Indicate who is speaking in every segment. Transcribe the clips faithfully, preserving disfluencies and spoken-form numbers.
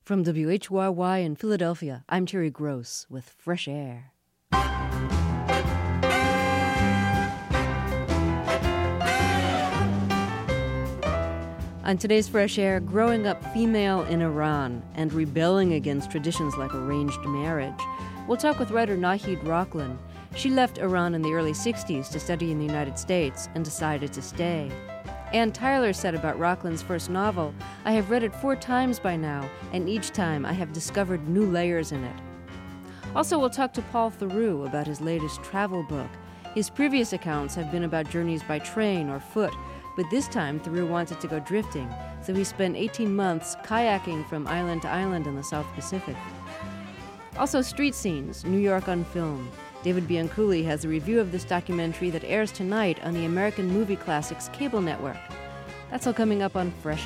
Speaker 1: From W H Y Y in Philadelphia, I'm Terry Gross with Fresh Air. On today's Fresh Air, growing up female in Iran and rebelling against traditions like arranged marriage. We'll talk with writer Nahid Rockland. She left Iran in the early sixties to study in the United States and decided to stay. Ann Tyler said about Rockland's first novel, "I have read it four times by now, and each time I have discovered new layers in it." Also, we'll talk to Paul Theroux about his latest travel book. His previous accounts have been about journeys by train or foot, but this time Theroux wanted to go drifting, so he spent eighteen months kayaking from island to island in the South Pacific. Also, street scenes, New York on film. David Bianculli has a review of this documentary that airs tonight on the American Movie Classics cable network. That's all coming up on Fresh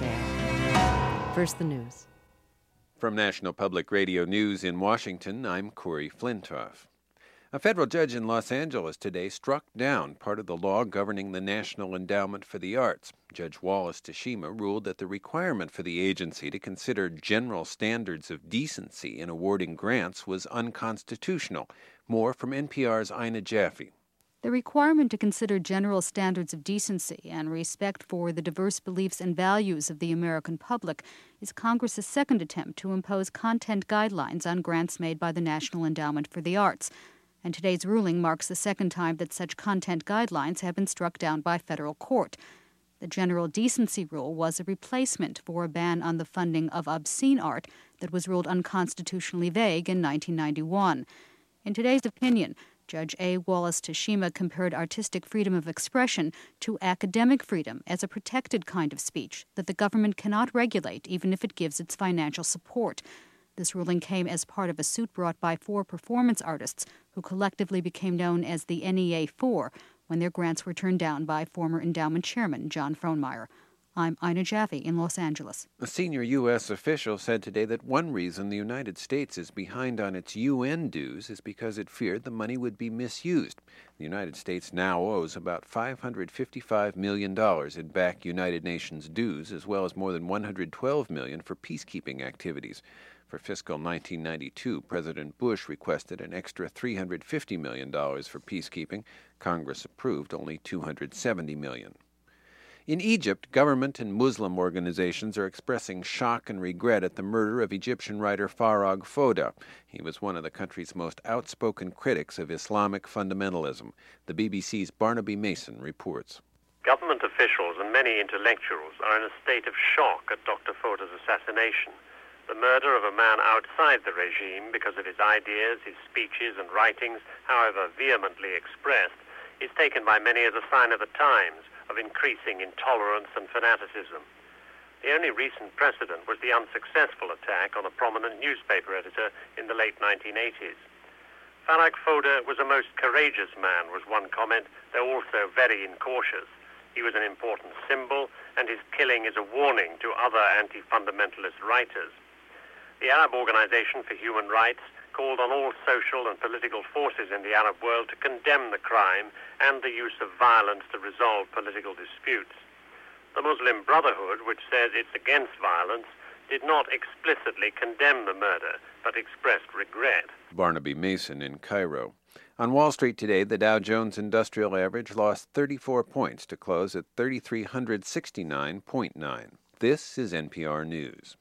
Speaker 1: Air. First, the news.
Speaker 2: From National Public Radio News in Washington, I'm Corey Flintoff. A federal judge in Los Angeles today struck down part of the law governing the National Endowment for the Arts. Judge Wallace Tashima ruled that the requirement for the agency to consider general standards of decency in awarding grants was unconstitutional. More from N P R's Ina Jaffe.
Speaker 3: The requirement to consider general standards of decency and respect for the diverse beliefs and values of the American public is Congress's second attempt to impose content guidelines on grants made by the National Endowment for the Arts. And today's ruling marks the second time that such content guidelines have been struck down by federal court. The general decency rule was a replacement for a ban on the funding of obscene art that was ruled unconstitutionally vague in nineteen ninety-one. In today's opinion, Judge A. Wallace Tashima compared artistic freedom of expression to academic freedom as a protected kind of speech that the government cannot regulate even if it gives its financial support. This ruling came as part of a suit brought by four performance artists who collectively became known as the N E A four when their grants were turned down by former endowment chairman John Frohnmeyer. I'm Ina Jaffe in Los Angeles.
Speaker 2: A senior U S official said today that one reason the United States is behind on its U N dues is because it feared the money would be misused. The United States now owes about five hundred fifty-five million dollars in back United Nations dues, as well as more than one hundred twelve million dollars for peacekeeping activities. For fiscal nineteen ninety-two, President Bush requested an extra three hundred fifty million dollars for peacekeeping. Congress approved only two hundred seventy million dollars. In Egypt, government and Muslim organizations are expressing shock and regret at the murder of Egyptian writer Farag Foda. He was one of the country's most outspoken critics of Islamic fundamentalism. The B B C's Barnaby Mason reports.
Speaker 4: Government officials and many intellectuals are in a state of shock at Doctor Foda's assassination. The murder of a man outside the regime because of his ideas, his speeches and writings, however vehemently expressed, is taken by many as a sign of the times of increasing intolerance and fanaticism. The only recent precedent was the unsuccessful attack on a prominent newspaper editor in the late nineteen eighties. Farag Foda was a most courageous man, was one comment, though also very incautious. He was an important symbol, and his killing is a warning to other anti-fundamentalist writers. The Arab Organization for Human Rights called on all social and political forces in the Arab world to condemn the crime and the use of violence to resolve political disputes. The Muslim Brotherhood, which says it's against violence, did not explicitly condemn the murder, but expressed regret.
Speaker 2: Barnaby Mason in Cairo. On Wall Street today, the Dow Jones Industrial Average lost thirty-four points to close at three thousand three hundred sixty-nine point nine. This is N P R News.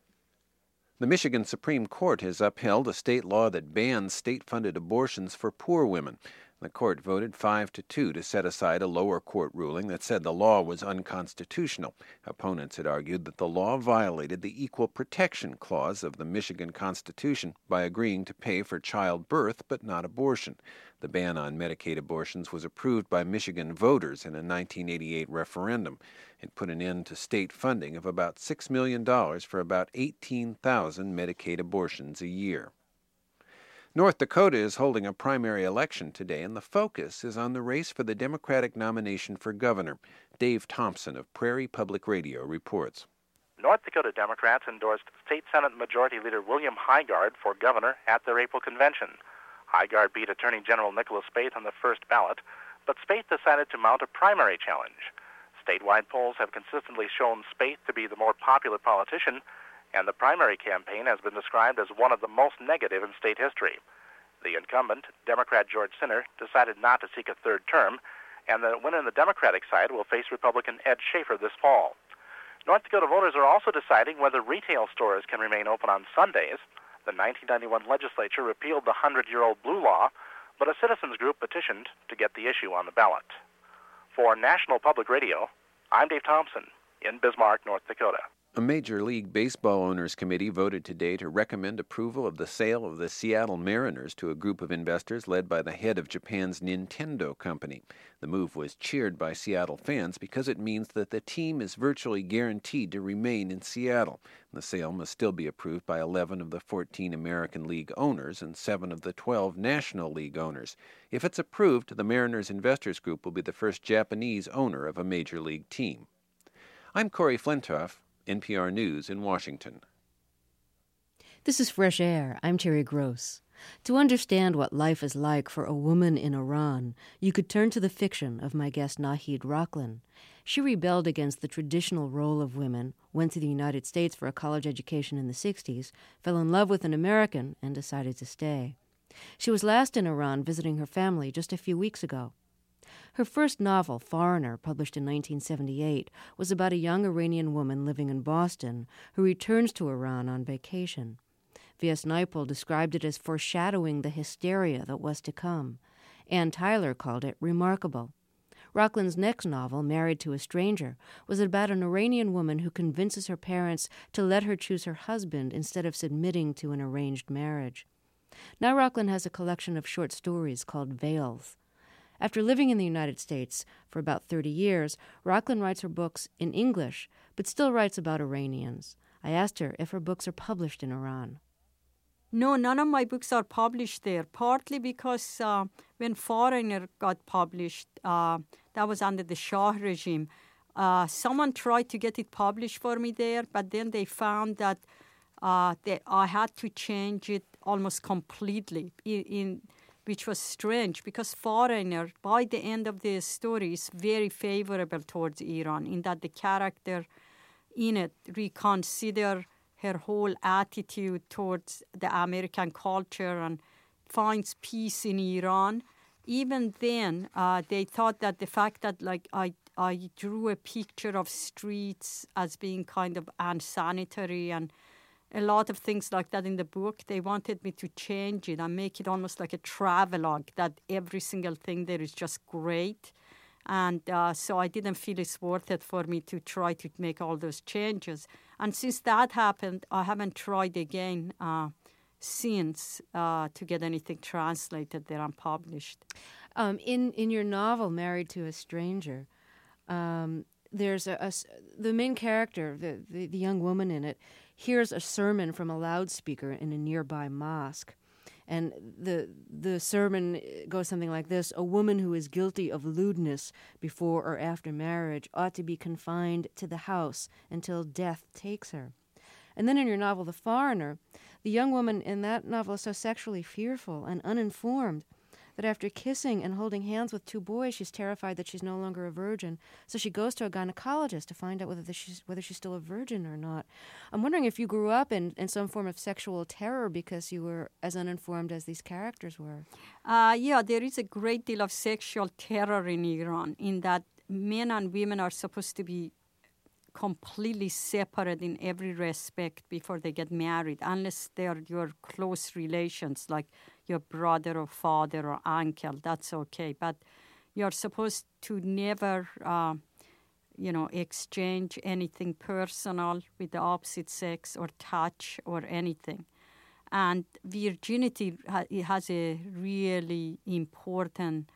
Speaker 2: The Michigan Supreme Court has upheld a state law that bans state-funded abortions for poor women. The court voted five to two to set aside a lower court ruling that said the law was unconstitutional. Opponents had argued that the law violated the Equal Protection Clause of the Michigan Constitution by agreeing to pay for childbirth but not abortion. The ban on Medicaid abortions was approved by Michigan voters in a nineteen eighty-eight referendum. It put an end to state funding of about six million dollars for about eighteen thousand Medicaid abortions a year. North Dakota is holding a primary election today, and the focus is on the race for the Democratic nomination for governor. Dave Thompson of Prairie Public Radio reports.
Speaker 5: North Dakota Democrats endorsed State Senate Majority Leader William Hygard for governor at their April convention. Hygard beat Attorney General Nicholas Speight on the first ballot, but Speight decided to mount a primary challenge. Statewide polls have consistently shown Speight to be the more popular politician, and the primary campaign has been described as one of the most negative in state history. The incumbent, Democrat George Sinner, decided not to seek a third term, and the winner on the Democratic side will face Republican Ed Schaefer this fall. North Dakota voters are also deciding whether retail stores can remain open on Sundays. The nineteen ninety-one legislature repealed the hundred-year-old Blue Law, but a citizens group petitioned to get the issue on the ballot. For National Public Radio, I'm Dave Thompson in Bismarck, North Dakota.
Speaker 2: A Major League Baseball Owners Committee voted today to recommend approval of the sale of the Seattle Mariners to a group of investors led by the head of Japan's Nintendo company. The move was cheered by Seattle fans because it means that the team is virtually guaranteed to remain in Seattle. The sale must still be approved by eleven of the fourteen American League owners and seven of the twelve National League owners. If it's approved, the Mariners Investors Group will be the first Japanese owner of a Major League team. I'm Corey Flintoff, N P R News in Washington.
Speaker 1: This is Fresh Air. I'm Terry Gross. To understand what life is like for a woman in Iran, you could turn to the fiction of my guest Nahid Rockland. She rebelled against the traditional role of women, went to the United States for a college education in the sixties, fell in love with an American, and decided to stay. She was last in Iran visiting her family just a few weeks ago. Her first novel, Foreigner, published in nineteen seventy-eight, was about a young Iranian woman living in Boston who returns to Iran on vacation. V S Naipaul described it as foreshadowing the hysteria that was to come. Ann Tyler called it remarkable. Rockland's next novel, Married to a Stranger, was about an Iranian woman who convinces her parents to let her choose her husband instead of submitting to an arranged marriage. Now Rockland has a collection of short stories called Veils. After living in the United States for about thirty years, Rockland writes her books in English, but still writes about Iranians. I asked her if her books are published in Iran.
Speaker 6: No, none of my books are published there, partly because uh, when Foreigner got published, uh, that was under the Shah regime. Uh, someone tried to get it published for me there, but then they found that uh, they, I had to change it almost completely in, in which was strange because Foreigner, by the end of the story, is very favorable towards Iran in that the character in it reconsider her whole attitude towards the American culture and finds peace in Iran. Even then, uh, they thought that the fact that like I, I drew a picture of streets as being kind of unsanitary and a lot of things like that in the book, they wanted me to change it and make it almost like a travelogue, that every single thing there is just great. And uh, so I didn't feel it's worth it for me to try to make all those changes. And since that happened, I haven't tried again uh, since uh, to get anything translated there and published.
Speaker 1: Um, in, in your novel, Married to a Stranger, um, there's a, a, the main character, the, the, the young woman in it, hears a sermon from a loudspeaker in a nearby mosque. And the the sermon goes something like this: a woman who is guilty of lewdness before or after marriage ought to be confined to the house until death takes her. And then in your novel, The Foreigner, the young woman in that novel is so sexually fearful and uninformed that after kissing and holding hands with two boys, she's terrified that she's no longer a virgin. So she goes to a gynecologist to find out whether the, she's whether she's still a virgin or not. I'm wondering if you grew up in, in some form of sexual terror because you were as uninformed as these characters were.
Speaker 6: Uh, yeah, there is a great deal of sexual terror in Iran, in that men and women are supposed to be completely separate in every respect before they get married, unless they are your close relations, like your brother or father or uncle. That's okay. But you're supposed to never, uh, you know, exchange anything personal with the opposite sex or touch or anything. And virginity ha- it has a really important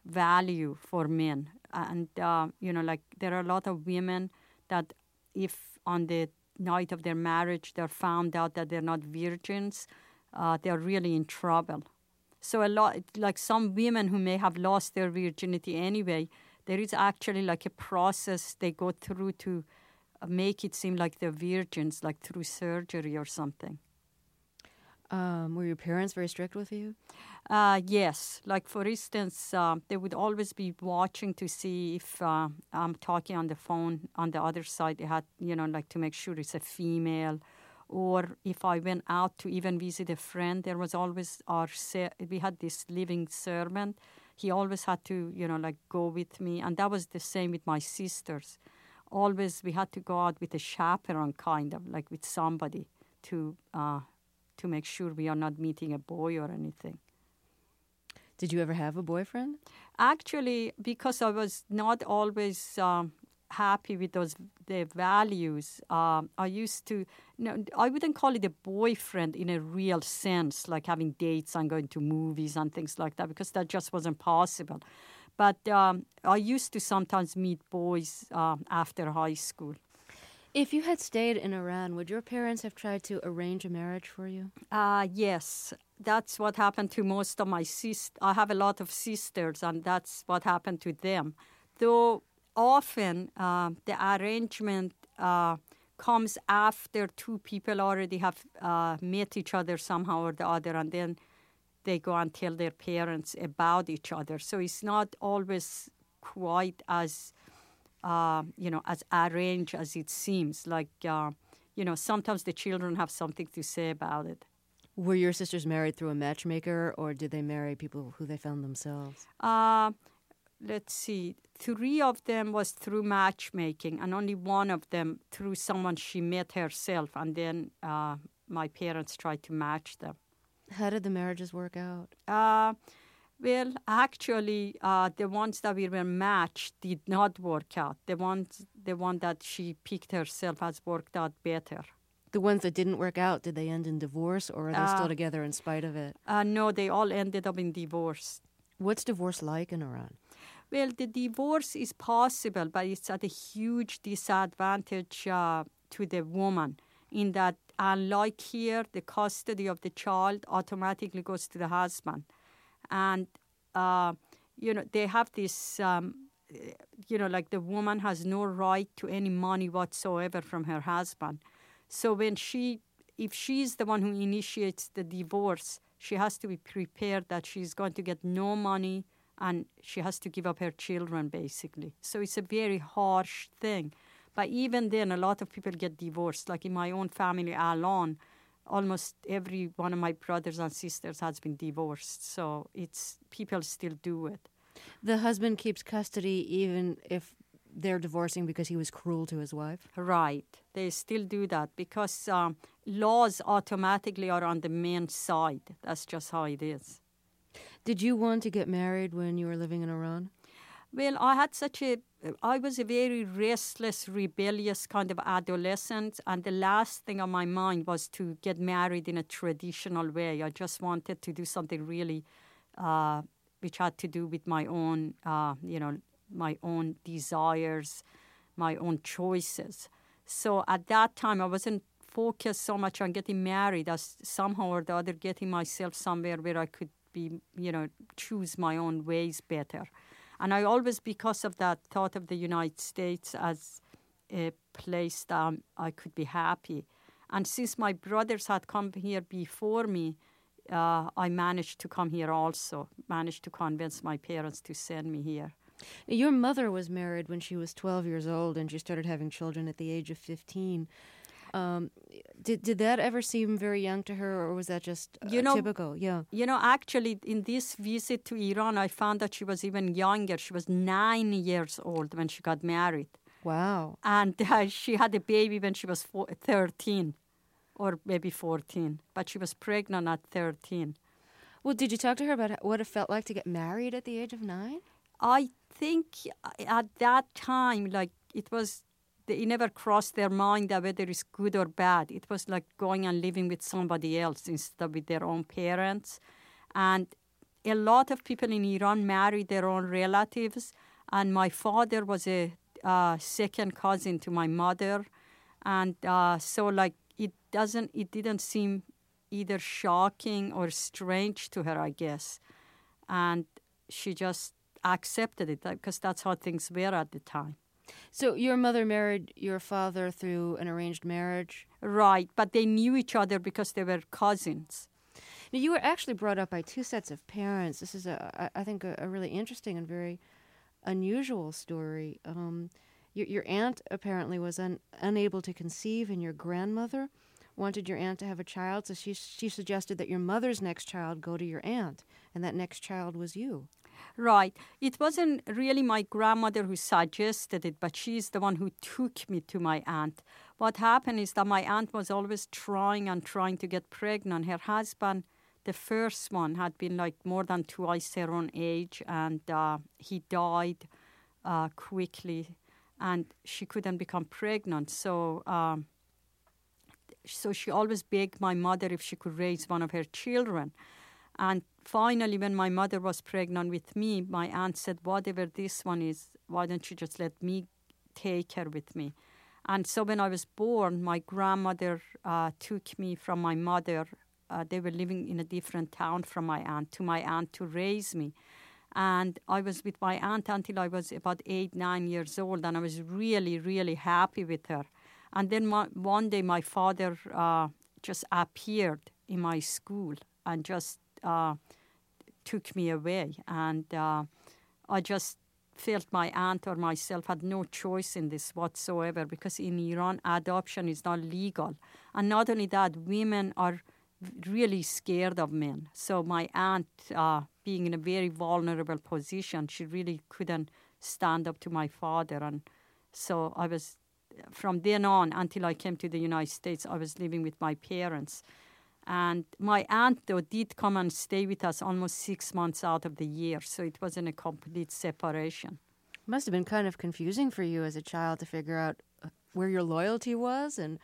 Speaker 6: value for men. And, uh, you know, like there are a lot of women that if on the night of their marriage they're found out that they're not virgins, uh, they're really in trouble. So a lot, like some women who may have lost their virginity anyway, there is actually like a process they go through to make it seem like they're virgins, like through surgery or something.
Speaker 1: Um, were your parents very strict with you?
Speaker 6: Uh, yes. Like, for instance, uh, they would always be watching to see if uh, I'm talking on the phone on the other side. They had, you know, like to make sure it's a female, Or if I went out to even visit a friend, there was always our, se- we had this living servant. He always had to, you know, like go with me. And that was the same with my sisters. Always we had to go out with a chaperone, kind of, like with somebody to uh, to make sure we are not meeting a boy or anything.
Speaker 1: Did you ever have a boyfriend?
Speaker 6: Actually, because I was not always um, happy with those the values, um, I used to, no, I wouldn't call it a boyfriend in a real sense, like having dates and going to movies and things like that, because that just wasn't possible. But um, I used to sometimes meet boys uh, after high school.
Speaker 1: If you had stayed in Iran, would your parents have tried to arrange a marriage for you?
Speaker 6: Uh, yes, that's what happened to most of my sisters. I have a lot of sisters, and that's what happened to them. Though often uh, the arrangement uh, comes after two people already have uh, met each other somehow or the other, and then they go and tell their parents about each other. So it's not always quite as... Uh, you know, as arranged as it seems. Like, uh, you know, sometimes the children have something to say about it.
Speaker 1: Were your sisters married through a matchmaker, or did they marry people who they found themselves?
Speaker 6: Uh, let's see. Three of them was through matchmaking, and only one of them through someone she met herself, and then uh, my parents tried to match them.
Speaker 1: How did the marriages work out?
Speaker 6: Uh, Well, actually, uh, the ones that we were matched did not work out. The ones, the one that she picked herself has worked out better.
Speaker 1: The ones that didn't work out, did they end in divorce, or are they
Speaker 6: Uh,
Speaker 1: still together in spite of it?
Speaker 6: Uh, no, they all ended up in divorce.
Speaker 1: What's divorce like in Iran?
Speaker 6: Well, the divorce is possible, but it's at a huge disadvantage uh, to the woman in that, unlike here, the custody of the child automatically goes to the husband. And, uh, you know, they have this, um, you know, like the woman has no right to any money whatsoever from her husband. So when she, if she's the one who initiates the divorce, she has to be prepared that she's going to get no money and she has to give up her children, basically. So it's a very harsh thing. But even then, a lot of people get divorced. Like in my own family alone, almost every one of my brothers and sisters has been divorced. So it's people still do it.
Speaker 1: The husband keeps custody even if they're divorcing because he was cruel to his wife?
Speaker 6: Right. They still do that because um, laws automatically are on the men's side. That's just how it is.
Speaker 1: Did you want to get married when you were living in Iran?
Speaker 6: Well, I had such a, I was a very restless, rebellious kind of adolescent, and the last thing on my mind was to get married in a traditional way. I just wanted to do something really, uh, which had to do with my own, uh, you know, my own desires, my own choices. So at that time, I wasn't focused so much on getting married as somehow or the other getting myself somewhere where I could be, you know, choose my own ways better. And I always, because of that, thought of the United States as a place that um, I could be happy. And since my brothers had come here before me, uh, I managed to come here also, managed to convince my parents to send me here.
Speaker 1: Your mother was married when she was twelve years old, and she started having children at the age of fifteen. Um, did did that ever seem very young to her, or was that just uh,
Speaker 6: you know,
Speaker 1: typical? Yeah.
Speaker 6: You know, actually, in this visit to Iran, I found that she was even younger. She was nine years old when she got married.
Speaker 1: Wow.
Speaker 6: And uh, she had a baby when she was four, thirteen, or maybe fourteen. But she was pregnant at thirteen.
Speaker 1: Well, did you talk to her about what it felt like to get married at the age of nine?
Speaker 6: I think at that time, like, it was... It never crossed their mind that whether it's good or bad. It was like going and living with somebody else instead of with their own parents. And a lot of people in Iran married their own relatives. And my father was a uh, second cousin to my mother. And uh, so, like, it doesn't, it didn't seem either shocking or strange to her, I guess. And she just accepted it because that's how things were at the time.
Speaker 1: So your mother married your father through an arranged marriage?
Speaker 6: Right, but they knew each other because they were cousins.
Speaker 1: Now, you were actually brought up by two sets of parents. This is, a, I think, a, a really interesting and very unusual story. Um, your, your aunt apparently was un, unable to conceive, and your grandmother wanted your aunt to have a child, so she she suggested that your mother's next child go to your aunt, and that next child was you.
Speaker 6: Right. It wasn't really my grandmother who suggested it, but she's the one who took me to my aunt. What happened is that my aunt was always trying and trying to get pregnant. Her husband, the first one, had been like more than twice her own age, and uh, he died uh, quickly, and she couldn't become pregnant. So, um, so she always begged my mother if she could raise one of her children. And finally, when my mother was pregnant with me, my aunt said, whatever this one is, why don't you just let me take her with me? And so when I was born, my grandmother uh, took me from my mother. Uh, they were living in a different town from my aunt, to my aunt to raise me. And I was with my aunt until I was about eight, nine years old, and I was really, really happy with her. And then my, one day my father uh, just appeared in my school and just uh, took me away. And uh, I just felt my aunt or myself had no choice in this whatsoever, because in Iran, adoption is not legal. And not only that, women are really scared of men. So my aunt, uh, being in a very vulnerable position, she really couldn't stand up to my father. And so I was, from then on until I came to the United States, I was living with my parents. And my aunt, though, did come and stay with us almost six months out of the year. So it wasn't a complete separation.
Speaker 1: Must have been kind of confusing for you as a child to figure out where your loyalty was and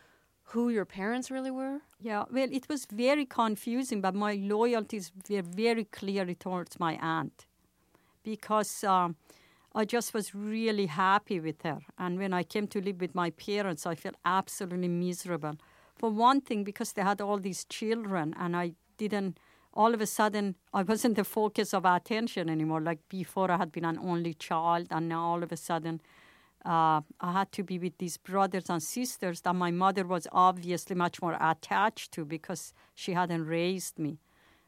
Speaker 1: who your parents really were?
Speaker 6: Yeah, well, it was very confusing, but my loyalties were very clearly towards my aunt, because um, I just was really happy with her. And when I came to live with my parents, I felt absolutely miserable. For one thing, because they had all these children, and I didn't, all of a sudden, I wasn't the focus of attention anymore. Like before, I had been an only child, and now all of a sudden, Uh, I had to be with these brothers and sisters that my mother was obviously much more attached to, because she hadn't raised me.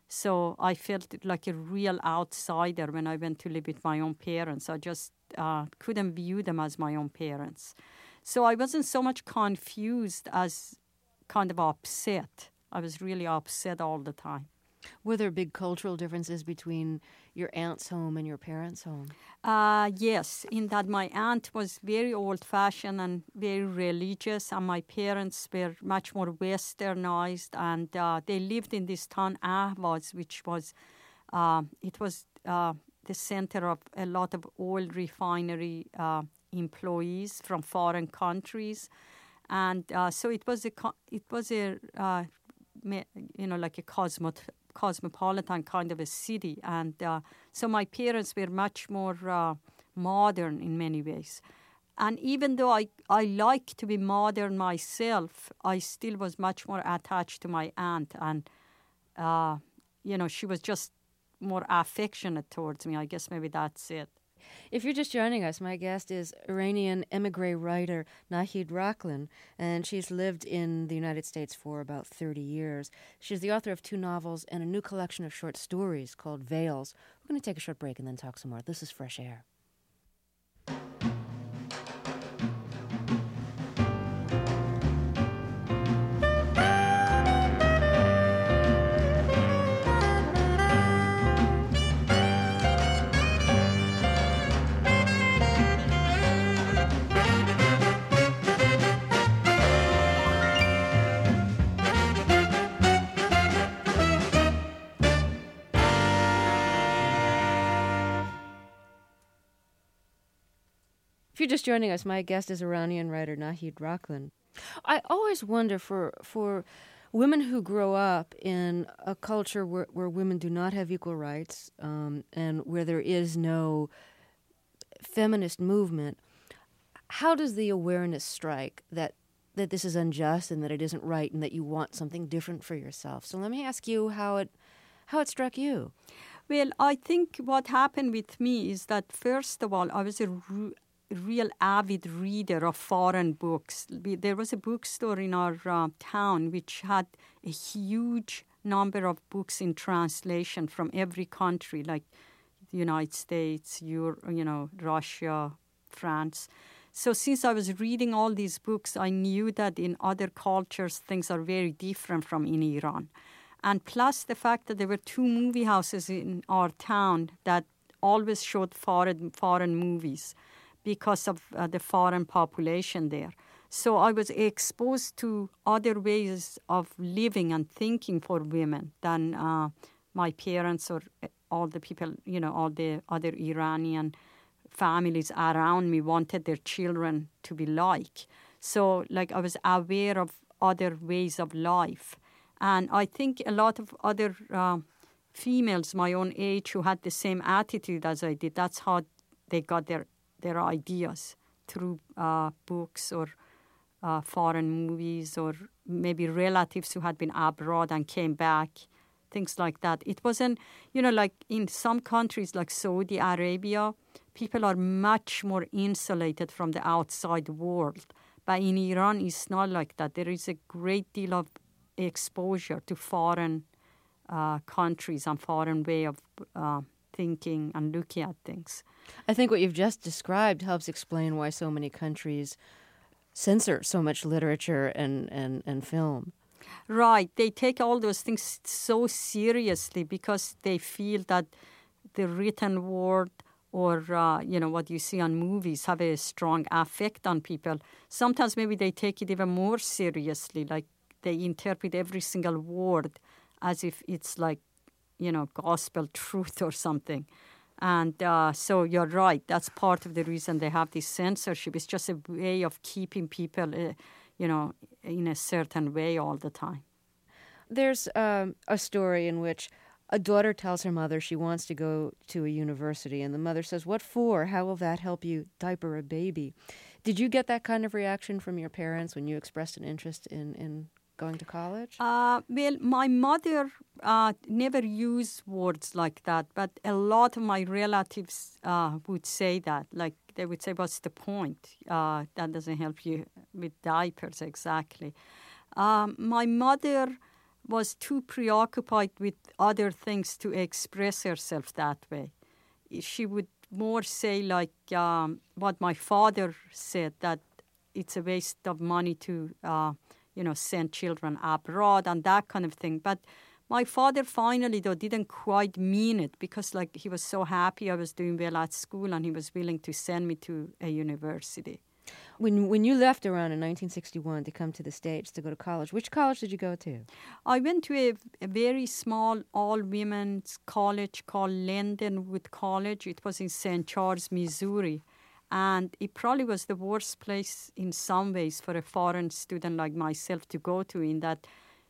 Speaker 6: So I felt like a real outsider when I went to live with my own parents. I just uh, couldn't view them as my own parents. So I wasn't so much confused as kind of upset. I was really upset all the time.
Speaker 1: Were there big cultural differences between your aunt's home and your parents' home?
Speaker 6: Uh, yes, in that my aunt was very old-fashioned and very religious, and my parents were much more westernized, and uh, they lived in this town, Ahvaz, which was, uh, it was uh, the center of a lot of oil refinery uh, employees from foreign countries. And uh, so it was a, it was a uh, you know, like a cosmot. cosmopolitan kind of a city. And uh, so my parents were much more uh, modern in many ways. And even though I, I like to be modern myself, I still was much more attached to my aunt. And, uh, you know, she was just more affectionate towards me. I guess maybe that's it.
Speaker 1: If you're just joining us, my guest is Iranian emigre writer Nahid Raklan, and she's lived in the United States for about thirty years. She's the author of two novels and a new collection of short stories called Veils. We're going to take a short break and then talk some more. This is Fresh Air. If you're just joining us, my guest is Iranian writer Nahid Raklan. I always wonder for for women who grow up in a culture where, where women do not have equal rights um, and where there is no feminist movement, how does the awareness strike that that this is unjust and that it isn't right and that you want something different for yourself? So let me ask you how it how it struck you.
Speaker 6: Well, I think what happened with me is that, first of all, I was a re- real avid reader of foreign books. There was a bookstore in our uh, town which had a huge number of books in translation from every country, like the United States, Euro, you know, Russia, France. So since I was reading all these books, I knew that in other cultures, things are very different from in Iran. And plus the fact that there were two movie houses in our town that always showed foreign, foreign movies because of uh, the foreign population there. So I was exposed to other ways of living and thinking for women than uh, my parents or all the people, you know, all the other Iranian families around me wanted their children to be like. So, like, I was aware of other ways of life. And I think a lot of other uh, females my own age who had the same attitude as I did, that's how they got their, their ideas, through uh, books or uh, foreign movies, or maybe relatives who had been abroad and came back, things like that. It wasn't, you know, like in some countries like Saudi Arabia, people are much more insulated from the outside world. But in Iran, it's not like that. There is a great deal of exposure to foreign uh, countries and foreign way of uh, thinking and looking at things.
Speaker 1: I think what you've just described helps explain why so many countries censor so much literature and, and, and film.
Speaker 6: Right. They take all those things so seriously because they feel that the written word or, uh, you know, what you see on movies have a strong effect on people. Sometimes maybe they take it even more seriously, like they interpret every single word as if it's like, you know, gospel truth or something. And uh, so you're right. That's part of the reason they have this censorship. It's just a way of keeping people, uh, you know, in a certain way all the time.
Speaker 1: There's um, a story in which a daughter tells her mother she wants to go to a university, and the mother says, "What for? How will that help you diaper a baby?" Did you get that kind of reaction from your parents when you expressed an interest in, in going to college?
Speaker 6: Uh, well, my mother uh, never used words like that, but a lot of my relatives uh, would say that. Like, they would say, what's the point? Uh, that doesn't help you with diapers, exactly. Um, my mother was too preoccupied with other things to express herself that way. She would more say, like, um, what my father said, that it's a waste of money to... Uh, you know, send children abroad and that kind of thing. But my father finally, though, didn't quite mean it because, like, he was so happy I was doing well at school and he was willing to send me to a university.
Speaker 1: When when you left Iran in nineteen sixty-one to come to the States to go to college, which college did you go to?
Speaker 6: I went to a, a very small all-women's college called Lindenwood College. It was in Saint Charles, Missouri. And it probably was the worst place in some ways for a foreign student like myself to go to, in that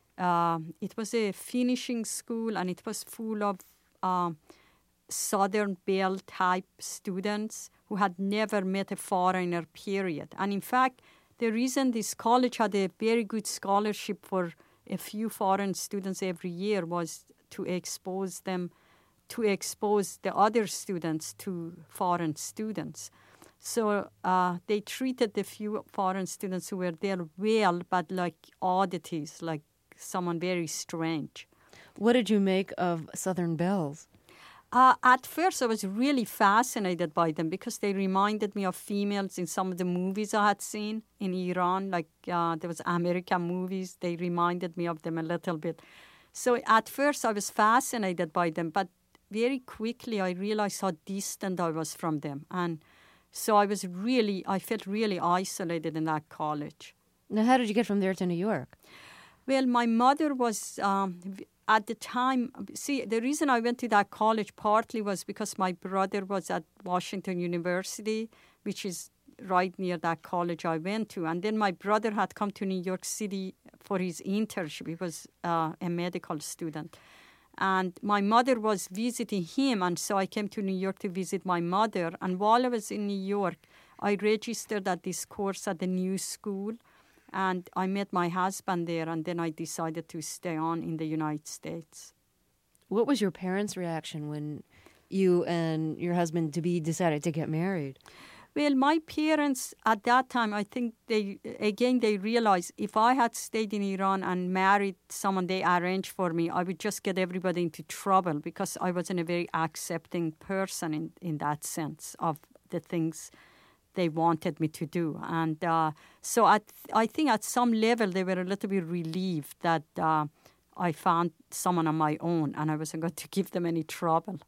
Speaker 6: uh, it was a finishing school and it was full of uh, Southern Belle type students who had never met a foreigner, period. And in fact, the reason this college had a very good scholarship for a few foreign students every year was to expose them, to expose the other students to foreign students. So uh, they treated the few foreign students who were there well, but like oddities, like someone very strange.
Speaker 1: What did you make of Southern Belles?
Speaker 6: Uh, at first, I was really fascinated by them because they reminded me of females in some of the movies I had seen in Iran. Like uh, there was American movies. They reminded me of them a little bit. So at first, I was fascinated by them, but very quickly I realized how distant I was from them. And so I was really, I felt really isolated in that college.
Speaker 1: Now, how did you get from there to New York?
Speaker 6: Well, my mother was, um, at the time, see, the reason I went to that college partly was because my brother was at Washington University, which is right near that college I went to. And then my brother had come to New York City for his internship. He was uh, a medical student. And my mother was visiting him, and so I came to New York to visit my mother. And while I was in New York, I registered at this course at the new school, and I met my husband there, and then I decided to stay on in the United States.
Speaker 1: What was your parents' reaction when you and your husband-to-be decided to get married?
Speaker 6: Well, my parents at that time, I think they, again, they realized if I had stayed in Iran and married someone they arranged for me, I would just get everybody into trouble because I wasn't a very accepting person in, in that sense of the things they wanted me to do. And uh, so at, I think at some level they were a little bit relieved that uh, I found someone on my own and I wasn't going to give them any trouble.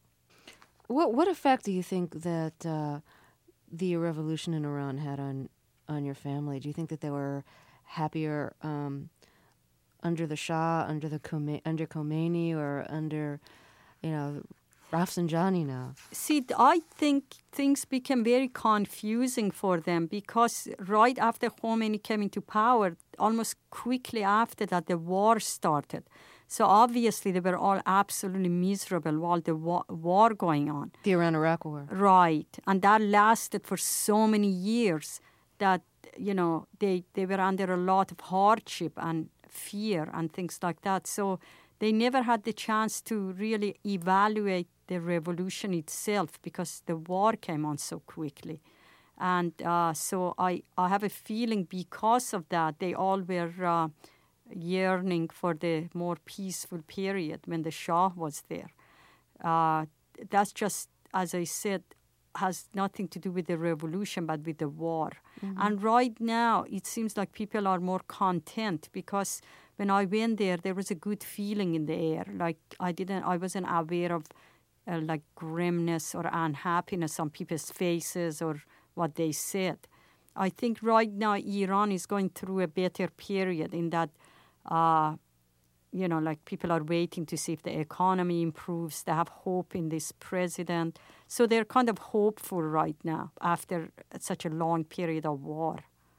Speaker 1: What what effect do you think that uh, the revolution in Iran had on on your family? Do you think that they were happier um, under the Shah, under the Khome- under Khomeini, or under, you know, Rafsanjani now?
Speaker 6: See, I think things became very confusing for them because right after Khomeini came into power, almost quickly after that, the war started. So obviously they were all absolutely miserable while the wa- war going on.
Speaker 1: The Iran-Iraq War.
Speaker 6: Right. And that lasted for so many years that, you know, they, they were under a lot of hardship and fear and things like that. So they never had the chance to really evaluate the revolution itself because the war came on so quickly. And uh, so I, I have a feeling because of that, they all were uh, yearning for the more peaceful period when the Shah was there. Uh, that's just, as I said, has nothing to do with the revolution, but with the war. Mm-hmm. And right now, it seems like people are more content because when I went there, there was a good feeling in the air. Like I didn't, I wasn't aware of uh, like grimness or unhappiness on people's faces or what they said. I think right now Iran is going through a better period in that, uh, you know, like people are waiting to see if the economy improves. They have hope in this president. So they're kind of hopeful right now after such a long period of war.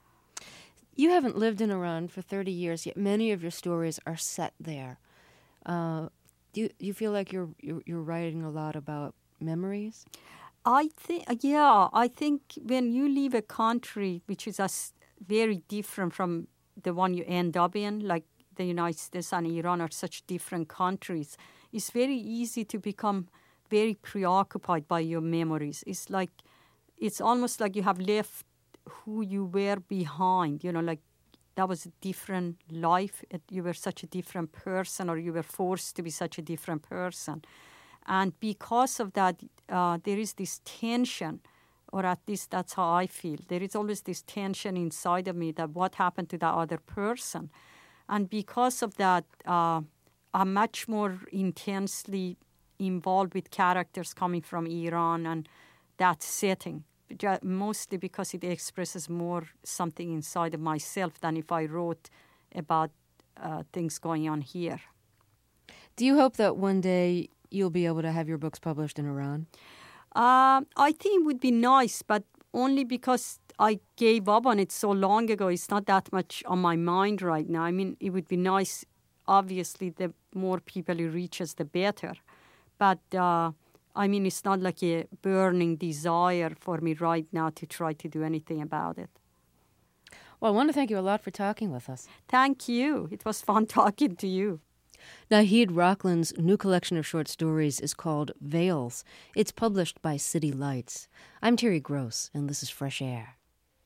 Speaker 1: You haven't lived in Iran for thirty years, yet many of your stories are set there. Uh, do you, you feel like you're, you're you're writing a lot about memories?
Speaker 6: I think, yeah, I think when you leave a country which is as very different from the one you end up in, like the United States and Iran are such different countries, it's very easy to become very preoccupied by your memories. It's like, it's almost like you have left who you were behind, you know, like that was a different life. It, you were such a different person, or you were forced to be such a different person. And because of that, uh, there is this tension, or at least that's how I feel. There is always this tension inside of me that what happened to that other person. And because of that, uh, I'm much more intensely involved with characters coming from Iran and that setting, mostly because it expresses more something inside of myself than if I wrote about uh, things going on here.
Speaker 1: Do you hope that one day you'll be able to have your books published in Iran?
Speaker 6: Uh, I think it would be nice, but only because I gave up on it so long ago. It's not that much on my mind right now. I mean, it would be nice, obviously, the more people it reaches, the better. But, uh, I mean, it's not like a burning desire for me right now to try to do anything about it.
Speaker 1: Well, I want to thank you a lot for talking with us.
Speaker 6: Thank you. It was fun talking to you.
Speaker 1: Nahid Rocklin's new collection of short stories is called Veils. It's published by City Lights. I'm Terry Gross, and this is Fresh Air.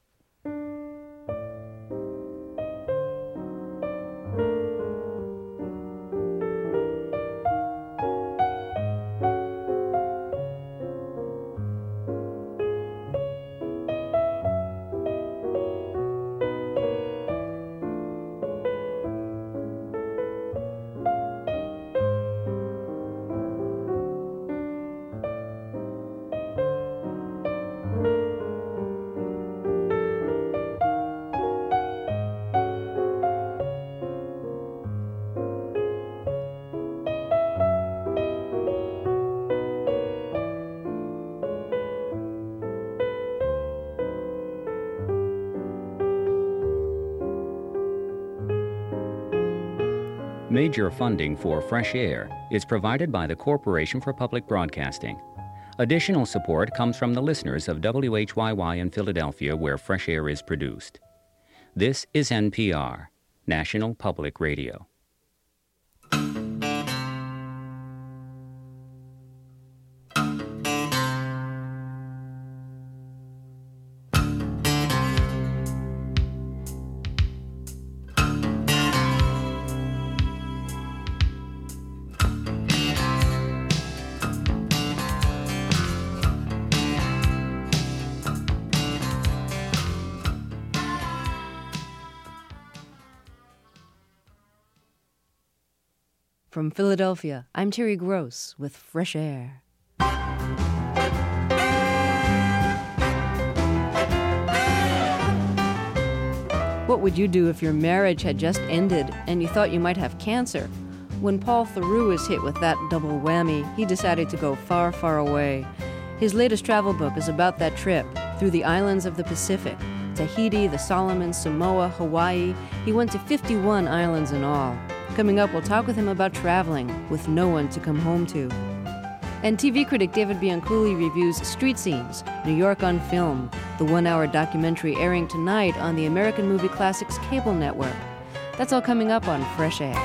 Speaker 7: Major funding for Fresh Air is provided by the Corporation for Public Broadcasting. Additional support comes from the listeners of W H Y Y in Philadelphia, where Fresh Air is produced. This is N P R, National Public Radio.
Speaker 1: From Philadelphia, I'm Terry Gross with Fresh Air. What would you do if your marriage had just ended and you thought you might have cancer? When Paul Theroux was hit with that double whammy, he decided to go far, far away. His latest travel book is about that trip through the islands of the Pacific. Tahiti, the Solomons, Samoa, Hawaii. He went to fifty-one islands in all. Coming up, we'll talk with him about traveling with no one to come home to. And T V critic David Bianculli reviews Street Scenes, New York on Film, the one-hour documentary airing tonight on the American Movie Classics cable network. That's all coming up on Fresh Air.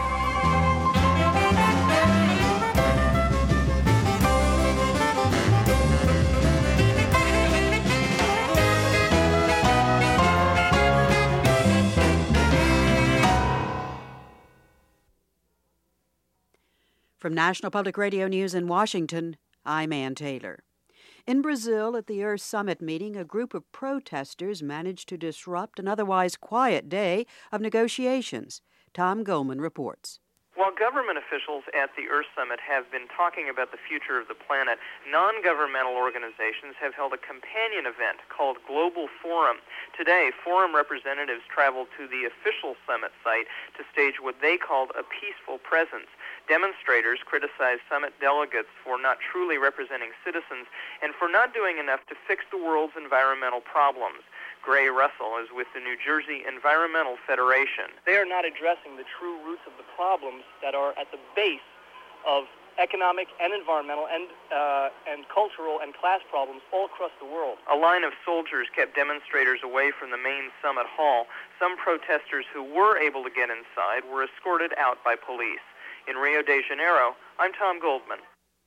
Speaker 8: From National Public Radio News in Washington, I'm Ann Taylor. In Brazil, at the Earth Summit meeting, a group of protesters managed to disrupt an otherwise quiet day of negotiations. Tom Goldman reports.
Speaker 9: While government officials at the Earth Summit have been talking about the future of the planet, non-governmental organizations have held a companion event called Global Forum. Today, Forum representatives traveled to the official summit site to stage what they called a peaceful presence. Demonstrators criticized summit delegates for not truly representing citizens and for not doing enough to fix the world's environmental problems. Gray Russell is with the New Jersey Environmental Federation.
Speaker 10: They are not addressing the true roots of the problems that are at the base of economic and environmental and uh, and cultural and class problems all across the world.
Speaker 9: A line of soldiers kept demonstrators away from the main summit hall. Some protesters who were able to get inside were escorted out by police. In Rio de Janeiro, I'm Tom Goldman.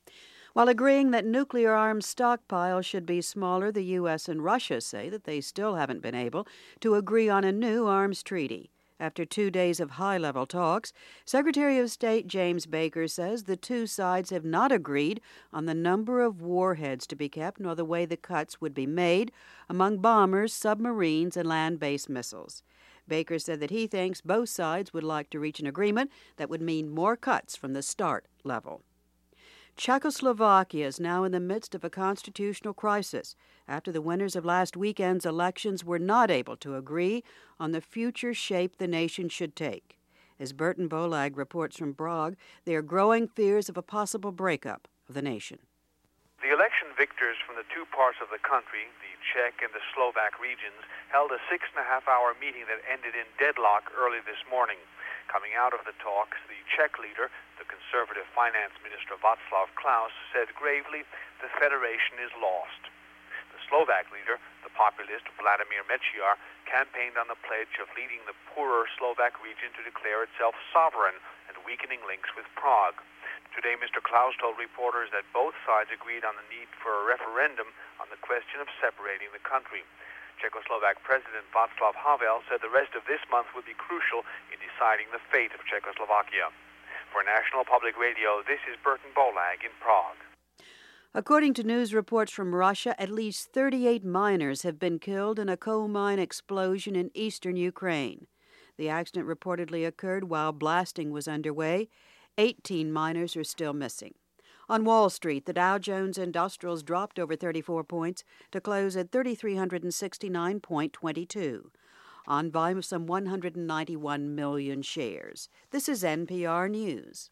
Speaker 8: While agreeing that nuclear arms stockpiles should be smaller, the U S and Russia say that they still haven't been able to agree on a new arms treaty. After two days of high-level talks, Secretary of State James Baker says the two sides have not agreed on the number of warheads to be kept nor the way the cuts would be made among bombers, submarines, and land-based missiles. Baker said that he thinks both sides would like to reach an agreement that would mean more cuts from the START level. Czechoslovakia is now in the midst of a constitutional crisis after the winners of last weekend's elections were not able to agree on the future shape the nation should take. As Burton Bolag reports from Prague, there are growing fears of a possible breakup of the nation.
Speaker 11: The election victors from the two parts of the country, the Czech and the Slovak regions, held a six-and-a-half-hour meeting that ended in deadlock early this morning. Coming out of the talks, the Czech leader, the conservative finance minister Václav Klaus, said gravely, the federation is lost. The Slovak leader, the populist Vladimir Mečiar, campaigned on the pledge of leading the poorer Slovak region to declare itself sovereign and weakening links with Prague. Today, Mister Klaus told reporters that both sides agreed on the need for a referendum on the question of separating the country. Czechoslovak President Václav Havel said the rest of this month would be crucial in deciding the fate of Czechoslovakia. For National Public Radio, this is Burton Bolag in Prague.
Speaker 8: According to news reports from Russia, at least thirty-eight miners have been killed in a coal mine explosion in eastern Ukraine. The accident reportedly occurred while blasting was underway. eighteen miners are still missing. On Wall Street, the Dow Jones Industrials dropped over thirty-four points to close at three thousand three hundred sixty-nine point two two, on volume of some one hundred ninety-one million shares. This is N P R News.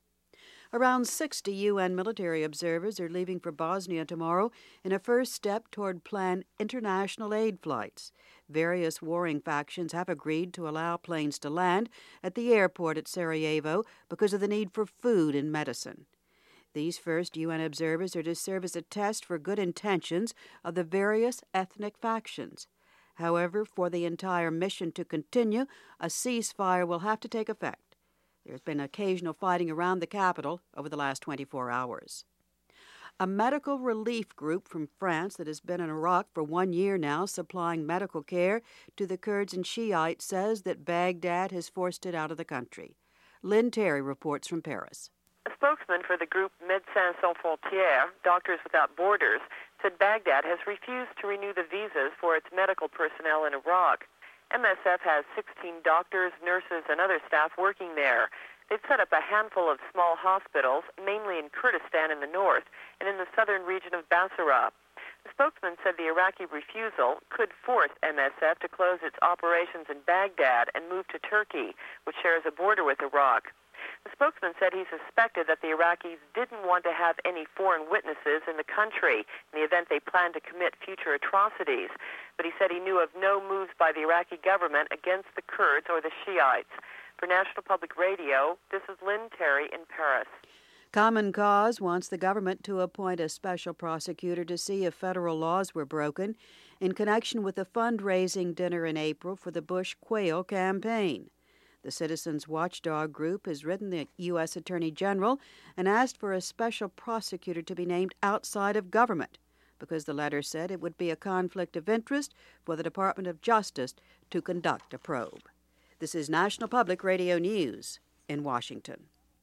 Speaker 8: Around sixty U N military observers are leaving for Bosnia tomorrow in a first step toward planned international aid flights. Various warring factions have agreed to allow planes to land at the airport at Sarajevo because of the need for food and medicine. These first U N observers are to serve as a test for good intentions of the various ethnic factions. However, for the entire mission to continue, a ceasefire will have to take effect. There's been occasional fighting around the capital over the last twenty-four hours. A medical relief group from France that has been in Iraq for one year now supplying medical care to the Kurds and Shiites says that Baghdad has forced it out of the country. Lynn Terry reports from Paris.
Speaker 12: A spokesman for the group Médecins Sans Frontières, Doctors Without Borders, said Baghdad has refused to renew the visas for its medical personnel in Iraq. M S F has sixteen doctors, nurses, and other staff working there. They've set up a handful of small hospitals, mainly in Kurdistan in the north and in the southern region of Basra. The spokesman said the Iraqi refusal could force M S F to close its operations in Baghdad and move to Turkey, which shares a border with Iraq. The spokesman said he suspected that the Iraqis didn't want to have any foreign witnesses in the country in the event they planned to commit future atrocities. But he said he knew of no moves by the Iraqi government against the Kurds or the Shiites. For National Public Radio, this is Lynn Terry in Paris.
Speaker 8: Common Cause wants the government to appoint a special prosecutor to see if federal laws were broken in connection with a fundraising dinner in April for the Bush Quayle campaign. The Citizens Watchdog Group has written the U S Attorney General and asked for a special prosecutor to be named outside of government because the letter said it would be a conflict of interest for the Department of Justice to conduct a probe. This is National Public Radio News in Washington.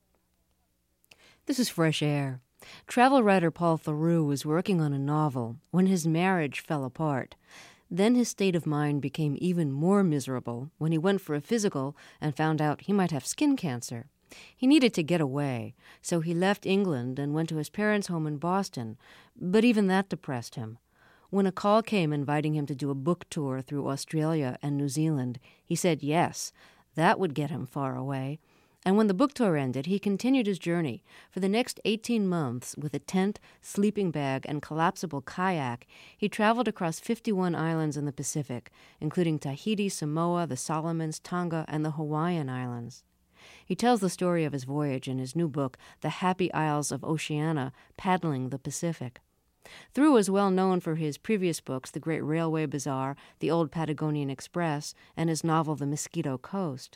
Speaker 1: This is Fresh Air. Travel writer Paul Theroux was working on a novel when his marriage fell apart. Then his state of mind became even more miserable when he went for a physical and found out he might have skin cancer. He needed to get away, so he left England and went to his parents' home in Boston, but even that depressed him. When a call came inviting him to do a book tour through Australia and New Zealand, he said yes, that would get him far away. And when the book tour ended, he continued his journey. For the next eighteen months, with a tent, sleeping bag, and collapsible kayak, he traveled across fifty-one islands in the Pacific, including Tahiti, Samoa, the Solomons, Tonga, and the Hawaiian Islands. He tells the story of his voyage in his new book, The Happy Isles of Oceania, Paddling the Pacific. Theroux is well known for his previous books, The Great Railway Bazaar, The Old Patagonian Express, and his novel, The Mosquito Coast.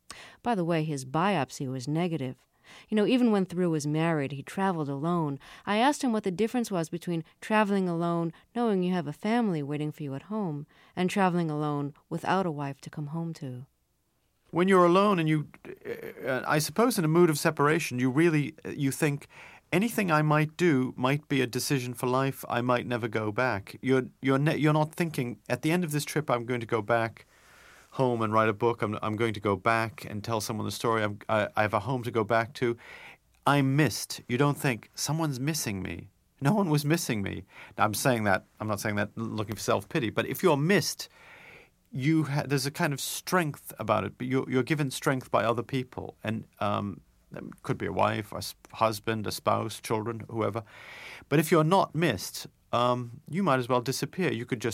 Speaker 1: By the way, his biopsy was negative. You know, even when Theroux was married, he traveled alone. I asked him what the difference was between traveling alone, knowing you have a family waiting for you at home, and traveling alone without a wife to come home to.
Speaker 13: When you're alone and you, uh, I suppose in a mood of separation, you really, you think, anything I might do might be a decision for life. I might never go back. You're, you're, ne- you're not thinking, at the end of this trip, I'm going to go back home and write a book. I'm, I'm going to go back and tell someone the story. I'm, I, I have a home to go back to. I'm missed. You don't think, someone's missing me. No one was missing me. Now, I'm saying that, I'm not saying that looking for self-pity, but if you're missed, you ha- there's a kind of strength about it. But you're, you're given strength by other people. And um, it could be a wife, a husband, a spouse, children, whoever. But if you're not missed, um, you might as well disappear. You could just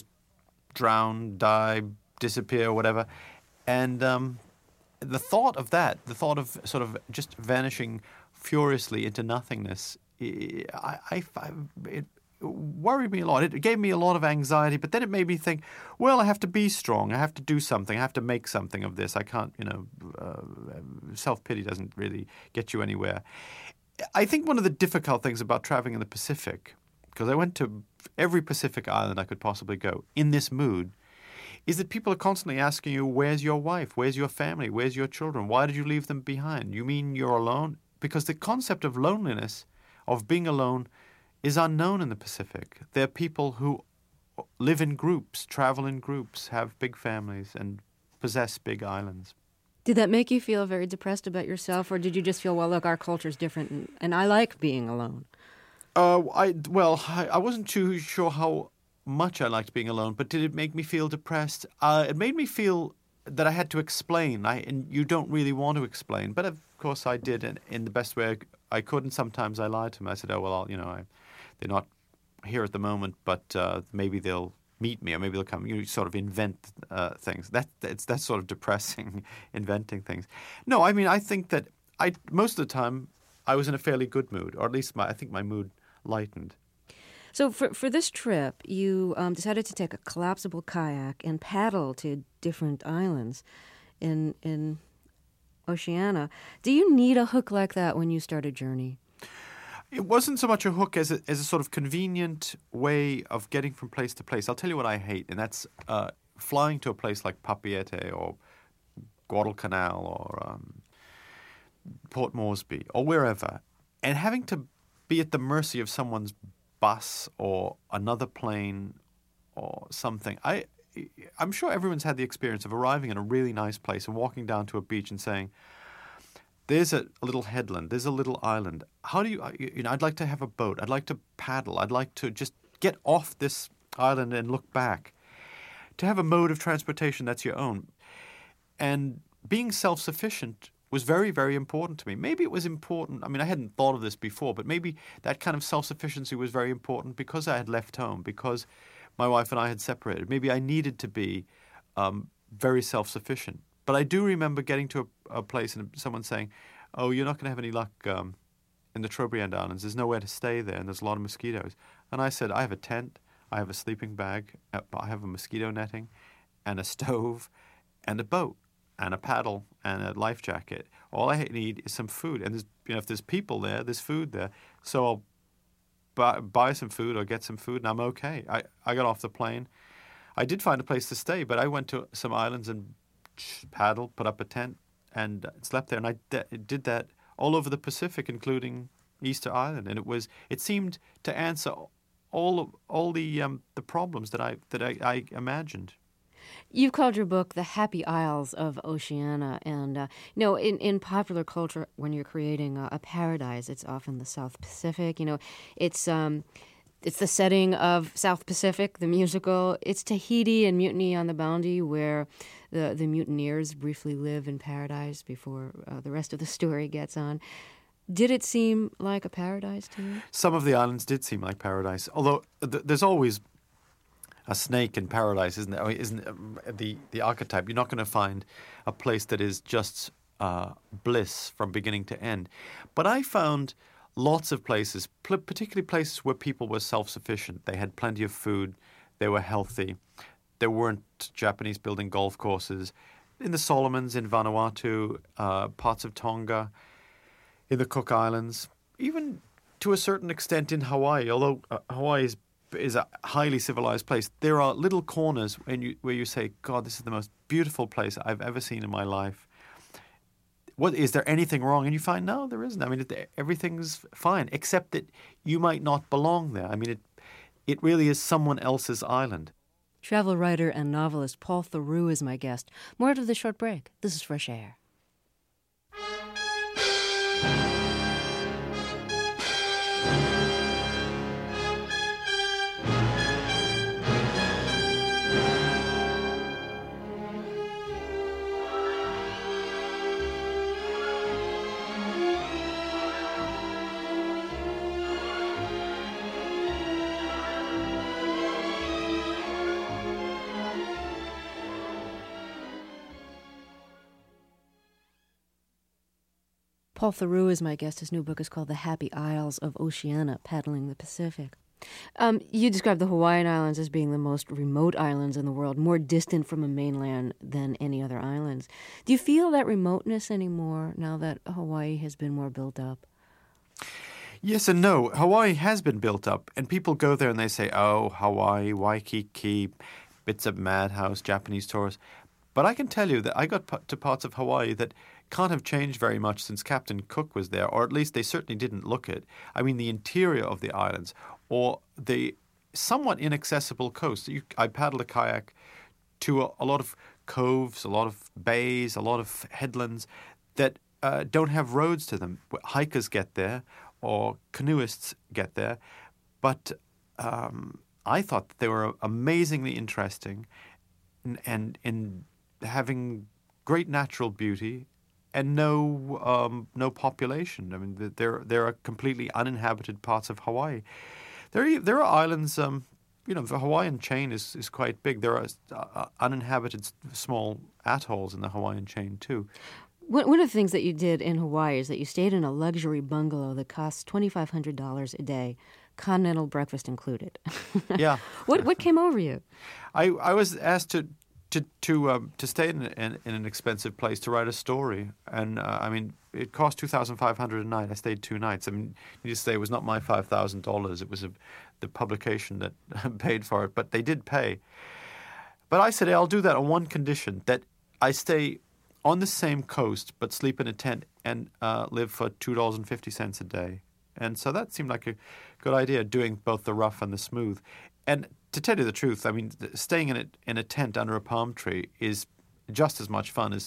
Speaker 13: drown, die, disappear, whatever. And um, the thought of that, the thought of sort of just vanishing furiously into nothingness, I, I, I, it worried me a lot. It gave me a lot of anxiety, but then it made me think, well, I have to be strong. I have to do something. I have to make something of this. I can't, you know, uh, self-pity doesn't really get you anywhere. I think one of the difficult things about traveling in the Pacific, because I went to every Pacific island I could possibly go in this mood, is that people are constantly asking you, where's your wife? Where's your family? Where's your children? Why did you leave them behind? You mean you're alone? Because the concept of loneliness, of being alone, is unknown in the Pacific. There are people who live in groups, travel in groups, have big families, and possess big islands.
Speaker 1: Did that make you feel very depressed about yourself, or did you just feel, well, look, our culture's different, and, and I like being alone?
Speaker 13: Uh, I Well, I, I wasn't too sure how much I liked being alone, but did it make me feel depressed? Uh, it made me feel that I had to explain, I, and you don't really want to explain, but of course I did in, in the best way I could, and sometimes I lied to them. I said, oh, well, I'll, you know, I, they're not here at the moment, but uh, maybe they'll meet me, or maybe they'll come. You sort of invent uh, things. That it's that's sort of depressing, inventing things. No, I mean, I think that I most of the time I was in a fairly good mood, or at least my I think my mood lightened.
Speaker 1: So for for this trip, you um, decided to take a collapsible kayak and paddle to different islands in in Oceania. Do you need a hook like that when you start a journey?
Speaker 13: It wasn't so much a hook as a, as a sort of convenient way of getting from place to place. I'll tell you what I hate, and that's uh, flying to a place like Papeete or Guadalcanal or um, Port Moresby or wherever, and having to be at the mercy of someone's bus or another plane or something. I, I'm sure everyone's had the experience of arriving in a really nice place and walking down to a beach and saying, there's a, a little headland, there's a little island. How do you, you know, I'd like to have a boat. I'd like to paddle. I'd like to just get off this island and look back. To have a mode of transportation that's your own. And being self-sufficient was very, very important to me. Maybe it was important, I mean, I hadn't thought of this before, but maybe that kind of self-sufficiency was very important because I had left home, because my wife and I had separated. Maybe I needed to be um, very self-sufficient. But I do remember getting to a, a place and someone saying, oh, you're not going to have any luck um, in the Trobriand Islands. There's nowhere to stay there, and there's a lot of mosquitoes. And I said, I have a tent, I have a sleeping bag, I have a mosquito netting, and a stove, and a boat, and a paddle, and a life jacket. All I need is some food. And there's, you know, if there's people there, there's food there. So I'll buy, buy some food or get some food, and I'm okay. I, I got off the plane. I did find a place to stay, but I went to some islands and paddled, put up a tent, and slept there. And I d- did that all over the Pacific, including Easter Island. And it was it seemed to answer all of, all the um, the problems that I that I, I imagined.
Speaker 1: You've called your book The Happy Isles of Oceania. And, uh, you know, in, in popular culture, when you're creating a, a paradise, it's often the South Pacific. You know, it's um, it's the setting of South Pacific, the musical. It's Tahiti and Mutiny on the Bounty, where the, the mutineers briefly live in paradise before uh, the rest of the story gets on. Did it seem like a paradise to you?
Speaker 13: Some of the islands did seem like paradise, although th- there's always a snake in paradise, isn't there? I mean, isn't it the the archetype? You're not going to find a place that is just uh, bliss from beginning to end. But I found lots of places, particularly places where people were self-sufficient. They had plenty of food. They were healthy. There weren't Japanese building golf courses. In the Solomons, in Vanuatu, uh, parts of Tonga, in the Cook Islands, even to a certain extent in Hawaii, although uh, Hawaii is, is a highly civilized place, there are little corners when you, where you say, God, this is the most beautiful place I've ever seen in my life. What, is there anything wrong? And you find, no, there isn't. I mean, it, everything's fine, except that you might not belong there. I mean, it it really is someone else's island.
Speaker 1: Travel writer and novelist Paul Theroux is my guest. More after this short break. This is Fresh Air. Paul Theroux is my guest. His new book is called The Happy Isles of Oceania, Paddling the Pacific. Um, you describe the Hawaiian Islands as being the most remote islands in the world, more distant from a mainland than any other islands. Do you feel that remoteness anymore now that Hawaii has been more built up?
Speaker 13: Yes and no. Hawaii has been built up, and people go there and they say, oh, Hawaii, Waikiki, bits of madhouse, Japanese tourists. But I can tell you that I got to parts of Hawaii that can't have changed very much since Captain Cook was there, or at least they certainly didn't look it. I mean, the interior of the islands, or the somewhat inaccessible coast. You, I paddled a kayak to a, a lot of coves, a lot of bays, a lot of headlands that uh, don't have roads to them. Hikers get there, or canoeists get there, but um, I thought that they were amazingly interesting and, and in having great natural beauty and no um, no population. I mean, there there are completely uninhabited parts of Hawaii. There there are islands. Um, you know, the Hawaiian chain is, is quite big. There are uh, uninhabited small atolls in the Hawaiian chain too.
Speaker 1: One of the things that you did in Hawaii is that you stayed in a luxury bungalow that costs twenty-five hundred dollars a day, continental breakfast included.
Speaker 13: Yeah.
Speaker 1: What what came over you?
Speaker 13: I, I was asked to to to um, to stay in, in in an expensive place to write a story, and uh, I mean it cost two thousand five hundred a night. I stayed two nights. I mean, you just say it was not my five thousand dollars. It was a, the publication that paid for it, but they did pay. But I said, hey, I'll do that on one condition: that I stay on the same coast but sleep in a tent and uh, live for two dollars and fifty cents a day. And so that seemed like a good idea, doing both the rough and the smooth. And to tell you the truth, I mean, staying in a, in a tent under a palm tree is just as much fun as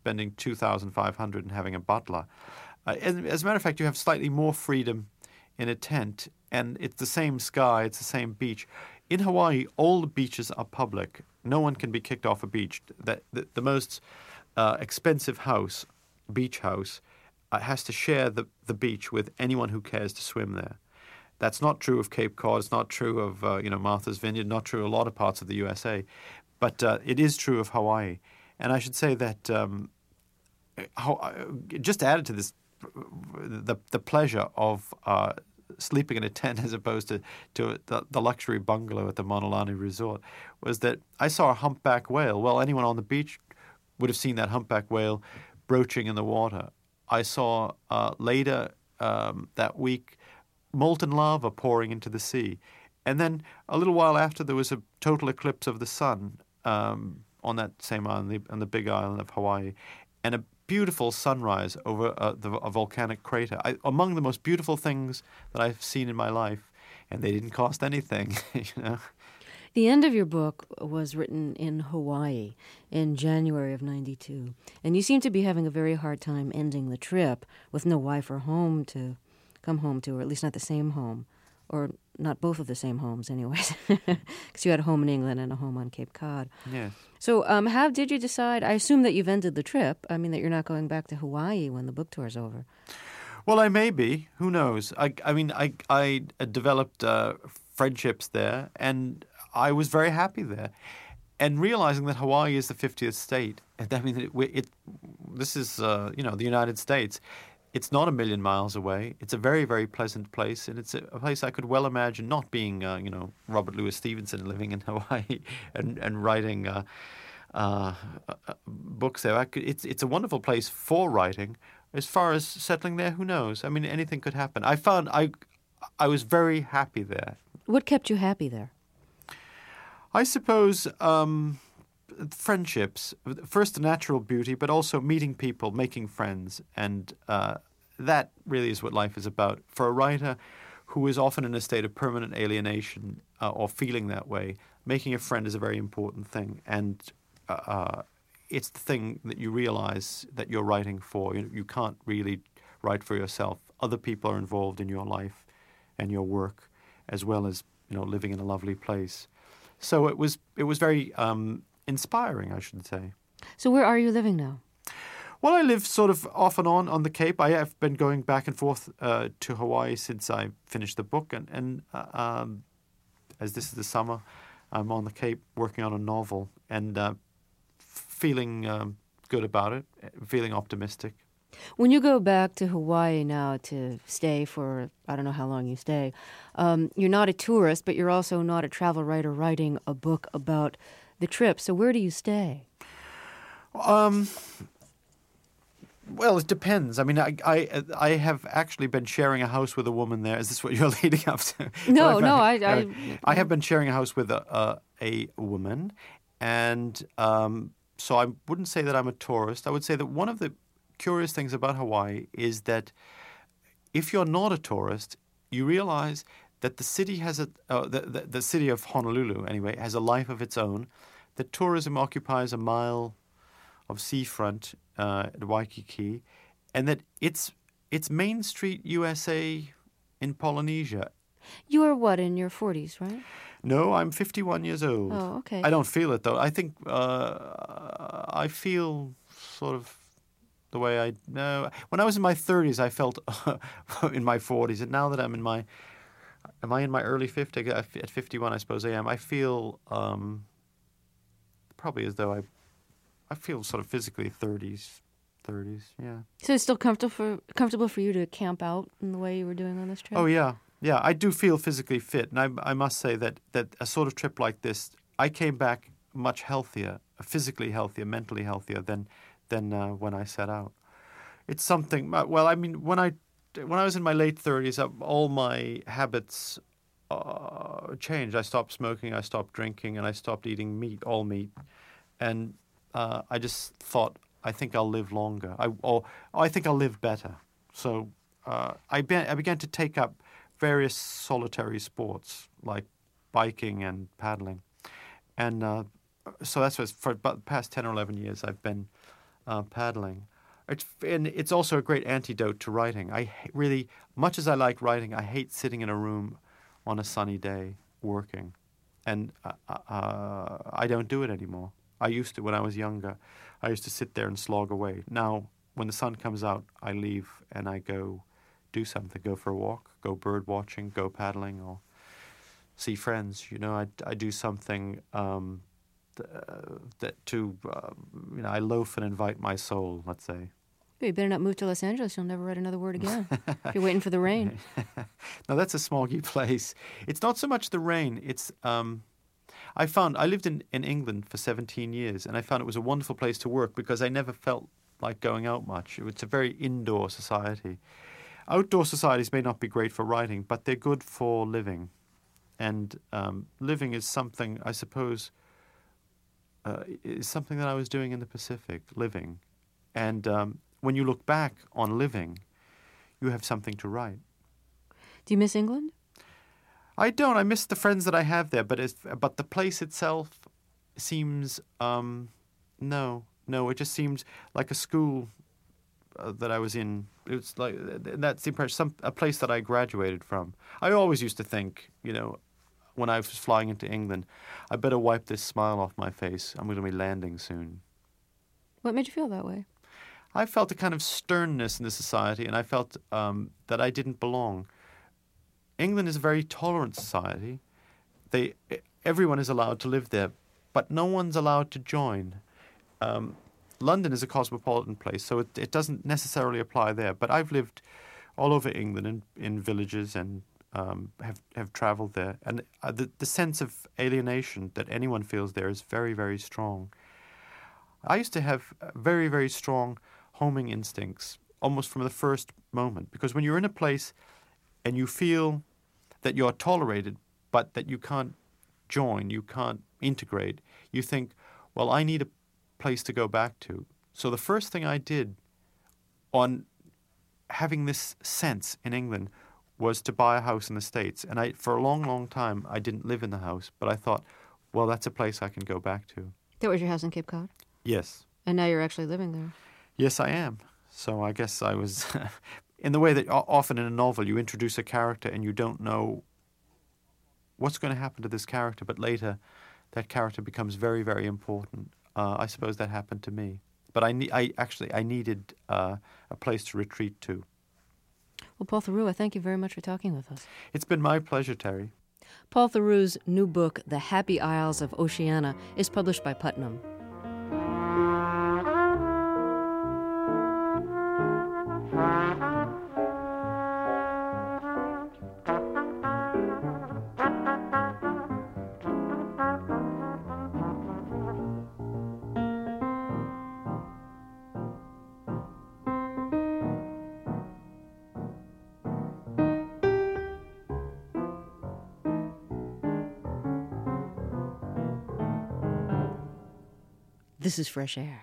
Speaker 13: spending two thousand five hundred dollars and having a butler. Uh, as, as a matter of fact, you have slightly more freedom in a tent, and it's the same sky, it's the same beach. In Hawaii, all the beaches are public. No one can be kicked off a beach. The, the, the most uh, expensive house, beach house, uh, has to share the, the beach with anyone who cares to swim there. That's not true of Cape Cod. It's not true of uh, you know Martha's Vineyard. Not true of a lot of parts of the U S A, but uh, it is true of Hawaii. And I should say that um, how, just added to this, the the pleasure of uh, sleeping in a tent as opposed to to the, the luxury bungalow at the Monolani Resort was that I saw a humpback whale. Well, anyone on the beach would have seen that humpback whale broaching in the water. I saw uh, later um, that week molten lava pouring into the sea. And then a little while after, there was a total eclipse of the sun um, on that same island, the, on the big island of Hawaii, and a beautiful sunrise over uh, the, a volcanic crater. I, among the most beautiful things that I've seen in my life, and they didn't cost anything, you know.
Speaker 1: The end of your book was written in Hawaii in January of ninety-two, and you seem to be having a very hard time ending the trip with no wife or home to come home to, or at least not the same home, or not both of the same homes anyways, because you had a home in England and a home on Cape Cod.
Speaker 13: Yes.
Speaker 1: So um, how did you decide? I assume that you've ended the trip. I mean, that you're not going back to Hawaii when the book tour is over.
Speaker 13: Well, I may be. Who knows? I, I mean, I, I developed uh, friendships there, and I was very happy there. And realizing that Hawaii is the fiftieth state, I mean, it, it this is, uh, you know, the United States. It's not a million miles away. It's a very, very pleasant place, and it's a, a place I could well imagine not being, uh, you know, Robert Louis Stevenson living in Hawaii and, and writing uh, uh, uh, books there. I could, it's it's a wonderful place for writing. As far as settling there, who knows? I mean, anything could happen. I found I I was very happy there.
Speaker 1: What kept you happy there?
Speaker 13: I suppose um, friendships. First, the natural beauty, but also meeting people, making friends. And uh, that really is what life is about. For a writer who is often in a state of permanent alienation uh, or feeling that way, making a friend is a very important thing. And uh, it's the thing that you realize that you're writing for. You, you can't really write for yourself. Other people are involved in your life and your work, as well as, you know, living in a lovely place. So it was it was very um, inspiring, I should say.
Speaker 1: So where are you living now?
Speaker 13: Well, I live sort of off and on on the Cape. I have been going back and forth uh, to Hawaii since I finished the book. And, and uh, um, as this is the summer, I'm on the Cape working on a novel and uh, feeling um, good about it, feeling optimistic.
Speaker 1: When you go back to Hawaii now to stay for, I don't know how long you stay, um, you're not a tourist, but you're also not a travel writer writing a book about the trip. So where do you stay?
Speaker 13: Um, well, it depends. I mean, I, I I have actually been sharing a house with a woman there. Is this what you're leading up to?
Speaker 1: No, no, I,
Speaker 13: I...
Speaker 1: I...
Speaker 13: I have been sharing a house with a, a, a woman, and um, so I wouldn't say that I'm a tourist. I would say that one of the curious things about Hawaii is that if you're not a tourist, you realize that the city has a uh, the, the the city of Honolulu anyway has a life of its own. That tourism occupies a mile of seafront uh, at Waikiki, and that it's it's Main Street U S A in Polynesia.
Speaker 1: You are what, in your forties, right?
Speaker 13: No, I'm fifty-one years old.
Speaker 1: Oh, okay.
Speaker 13: I don't feel it though. I think uh, I feel sort of the way I know. When I was in my thirties, I felt in my forties, and now that I'm in my, am I in my early fifties? At fifty-one, I suppose I am. I feel um, probably as though I, I feel sort of physically thirties, thirties. Yeah.
Speaker 1: So it's still comfortable for comfortable for you to camp out in the way you were doing on this trip?
Speaker 13: Oh yeah, yeah. I do feel physically fit, and I, I must say that that a sort of trip like this, I came back much healthier, physically healthier, mentally healthier than. than uh, when I set out. It's something, well, I mean, when I when I was in my late thirties, all my habits uh, changed. I stopped smoking, I stopped drinking, and I stopped eating meat, all meat. And uh, I just thought, I think I'll live longer. I, or, I think I'll live better. So uh, I, be, I began to take up various solitary sports, like biking and paddling. And uh, so that's what, for about the past ten or eleven years, I've been uh, paddling. It's, and it's also a great antidote to writing. I ha- really, much as I like writing, I hate sitting in a room on a sunny day working. And uh, uh, I don't do it anymore. I used to when I was younger. I used to sit there and slog away. Now, when the sun comes out, I leave and I go do something, go for a walk, go bird watching, go paddling, or see friends. You know, I, I do something um, th- uh, that to, uh, you know, I loaf and invite my soul, let's say.
Speaker 1: You better not move to Los Angeles. You'll never write another word again. If you're waiting for the rain.
Speaker 13: No, that's a smoggy place. It's not so much the rain. It's um, I found I lived in, in England for seventeen years, and I found it was a wonderful place to work because I never felt like going out much. It's a very indoor society. Outdoor societies may not be great for writing, but they're good for living. And um, living is something, I suppose, uh, is something that I was doing in the Pacific, living. And um, when you look back on living, you have something to write.
Speaker 1: Do you miss England?
Speaker 13: I don't. I miss the friends that I have there, but it's, but the place itself seems um, no, no. It just seems like a school uh, that I was in. It's like that's the impression. Some a place that I graduated from. I always used to think, you know, when I was flying into England, I better wipe this smile off my face. I'm going to be landing soon.
Speaker 1: What made you feel that way?
Speaker 13: I felt a kind of sternness in the society, and I felt um, that I didn't belong. England is a very tolerant society. They, everyone is allowed to live there, but no one's allowed to join. Um, London is a cosmopolitan place, so it, it doesn't necessarily apply there. But I've lived all over England in, in villages and um, have, have traveled there. And uh, the, the sense of alienation that anyone feels there is very, very strong. I used to have very, very strong homing instincts almost from the first moment, because when you're in a place and you feel that you're tolerated but that you can't join, you can't integrate, you think, well, I need a place to go back to. So the first thing I did on having this sense in England was to buy a house in the States. And I, for a long, long time, I didn't live in the house, but I thought, well, that's a place I can go back to.
Speaker 1: That was your house in Cape Cod?
Speaker 13: Yes.
Speaker 1: And now you're actually living there?
Speaker 13: Yes, I am. So I guess I was, in the way that often in a novel you introduce a character and you don't know what's going to happen to this character, but later that character becomes very, very important. Uh, I suppose that happened to me. But I, ne- I actually, I needed uh, a place to retreat to.
Speaker 1: Well, Paul Theroux, I thank you very much for talking with us.
Speaker 13: It's been my pleasure, Terry.
Speaker 1: Paul Theroux's new book, The Happy Isles of Oceania, is published by Putnam. This is Fresh Air.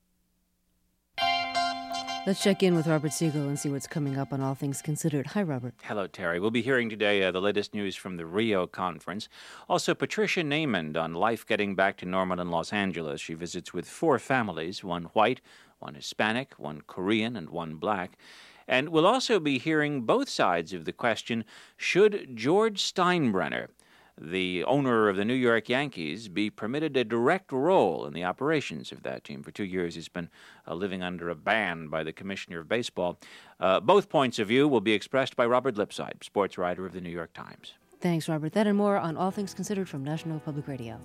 Speaker 1: Let's check in with Robert Siegel and see what's coming up on All Things Considered. Hi, Robert.
Speaker 14: Hello, Terry. We'll be hearing today uh, the latest news from the Rio conference. Also, Patricia Namond on life getting back to normal in Los Angeles. She visits with four families, one white, one Hispanic, one Korean, and one black. And we'll also be hearing both sides of the question, should George Steinbrenner, the owner of the New York Yankees, be permitted a direct role in the operations of that team? For two years, he's been uh, living under a ban by the Commissioner of Baseball. Uh, both points of view will be expressed by Robert Lipside, sports writer of the New York Times.
Speaker 1: Thanks, Robert. That and more on All Things Considered from National Public Radio.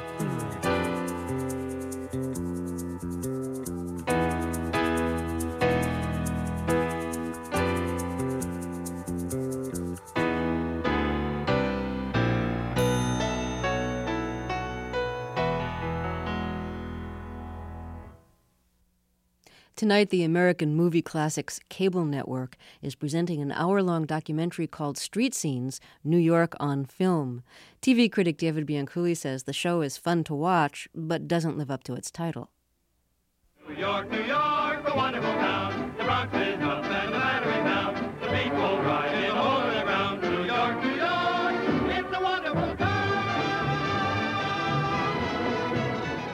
Speaker 1: Tonight, the American Movie Classics Cable Network is presenting an hour-long documentary called Street Scenes, New York on Film. T V critic David Bianculli says the show is fun to watch, but doesn't live up to its title.
Speaker 15: New York, New York, a wonderful town. The Bronx is up and the Battery down. The people ride in a hole in the ground. New York, New York, it's a wonderful town.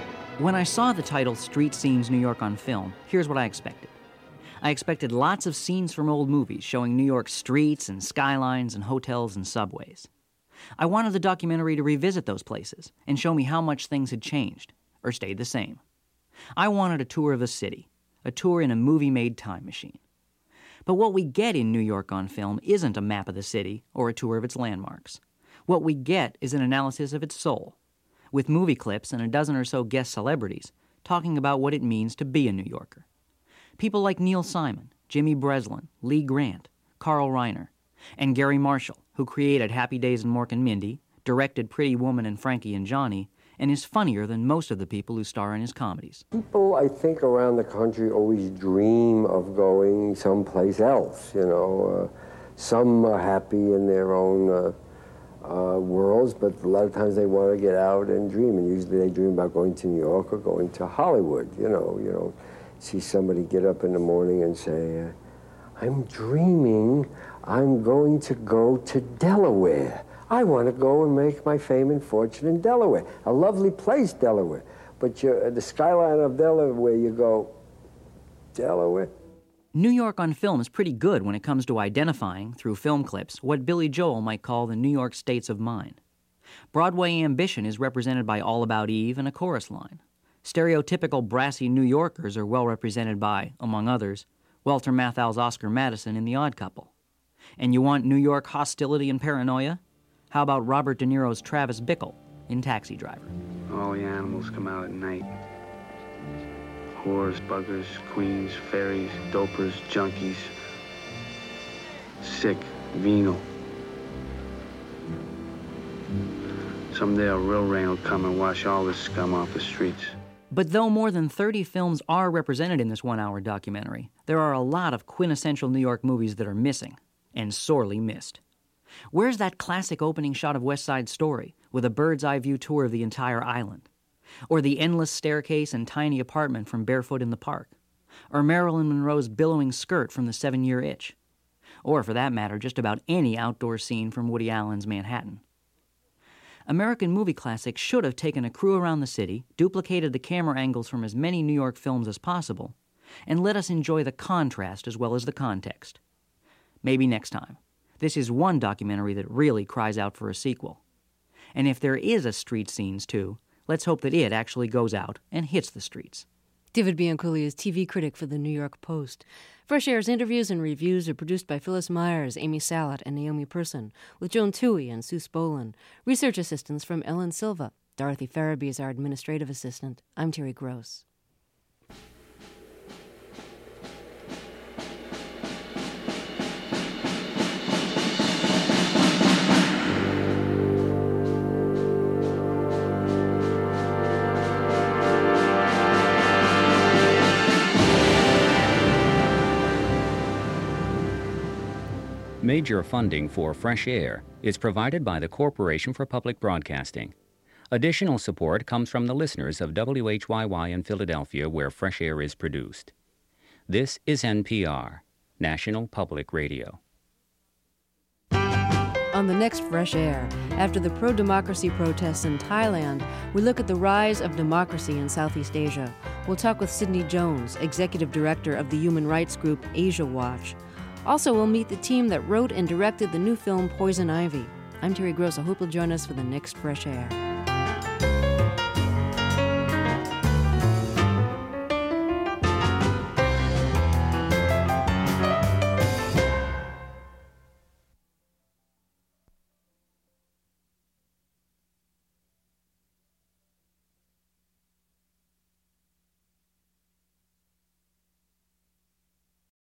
Speaker 16: When I saw the title Street Scenes New York on Film, here's what I expected. I expected lots of scenes from old movies showing New York's streets and skylines and hotels and subways. I wanted the documentary to revisit those places and show me how much things had changed or stayed the same. I wanted a tour of the city, a tour in a movie-made time machine. But what we get in New York on Film isn't a map of the city or a tour of its landmarks. What we get is an analysis of its soul, with movie clips and a dozen or so guest celebrities talking about what it means to be a New Yorker. People like Neil Simon, Jimmy Breslin, Lee Grant, Carl Reiner, and Gary Marshall, who created Happy Days and Mork and Mindy, directed Pretty Woman and Frankie and Johnny, and is funnier than most of the people who star in his comedies.
Speaker 17: People, I think, around the country always dream of going someplace else, you know. Uh, some are happy in their own uh, uh, worlds, but a lot of times they want to get out and dream, and usually they dream about going to New York or going to Hollywood, you know. You know, see somebody get up in the morning and say, uh, I'm dreaming I'm going to go to Delaware. I want to go and make my fame and fortune in Delaware. A lovely place, Delaware. But you're, the skyline of Delaware, you go, Delaware?
Speaker 16: New York on Film is pretty good when it comes to identifying, through film clips, what Billy Joel might call the New York states of mind. Broadway ambition is represented by All About Eve and a chorus line. Stereotypical brassy New Yorkers are well represented by, among others, Walter Matthau's Oscar Madison in The Odd Couple. And you want New York hostility and paranoia? How about Robert De Niro's Travis Bickle in Taxi Driver?
Speaker 18: All the animals come out at night. Whores, buggers, queens, fairies, dopers, junkies. Sick, venal. Someday a real rain will come and wash all this scum off the streets.
Speaker 16: But though more than thirty films are represented in this one-hour documentary, there are a lot of quintessential New York movies that are missing, and sorely missed. Where's that classic opening shot of West Side Story with a bird's-eye view tour of the entire island? Or the endless staircase and tiny apartment from Barefoot in the Park? Or Marilyn Monroe's billowing skirt from The Seven-Year Itch? Or, for that matter, just about any outdoor scene from Woody Allen's Manhattan. American movie classics should have taken a crew around the city, duplicated the camera angles from as many New York films as possible, and let us enjoy the contrast as well as the context. Maybe next time. This is one documentary that really cries out for a sequel. And if there is a Street Scenes two, let's hope that it actually goes out and hits the streets.
Speaker 1: David Bianculli is T V critic for the New York Post. Fresh Air's interviews and reviews are produced by Phyllis Myers, Amy Salat, and Naomi Person, with Joan Toohey and Sue Spolin. Research assistance from Ellen Silva. Dorothy Farabee is our administrative assistant. I'm Terry Gross.
Speaker 7: Major funding for Fresh Air is provided by the Corporation for Public Broadcasting. Additional support comes from the listeners of W H Y Y in Philadelphia, where Fresh Air is produced. This is N P R, National Public Radio.
Speaker 1: On the next Fresh Air, after the pro-democracy protests in Thailand, we look at the rise of democracy in Southeast Asia. We'll talk with Sydney Jones, executive director of the human rights group Asia Watch. Also, we'll meet the team that wrote and directed the new film Poison Ivy. I'm Terry Gross. I hope you'll join us for the next Fresh Air.